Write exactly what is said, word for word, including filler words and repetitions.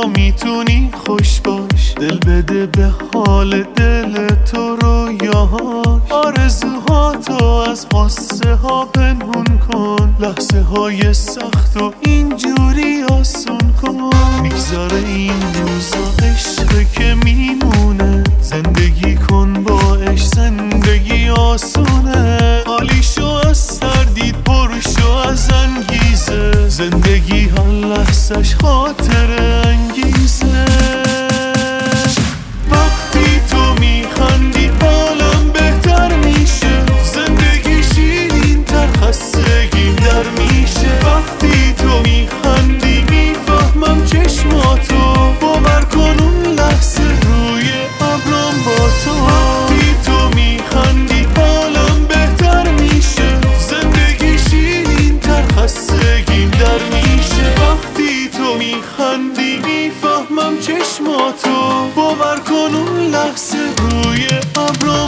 میتونی خوش باش، دل بده به حال دل تو، رویاهاش آرزوهاتو از قصه ها پنهون کن، لحظه های سخت و اینجوری آسون کن. میگذاره این روزا عشقه که میمونه، زندگی کن با عشق زندگی آسونه، خالیشو از تردید پرشو از انگیزه، زندگی هر لحظش خاطر انگیزه. وقتی تو میخندی عالم بهتر میشه، زندگی شیرین تر خستگیم در میشه. وقتی تو میخندی میفهمم چشماتو، باور کن اون لحظه روی ابرام با تو. وقتی تو میخندی عالم بهتر میشه، زندگی شیرین تر خستگیم در میشه. وقتی تو میخندی میفهمم چشماتو، باور کن اون لحظه روی ابرام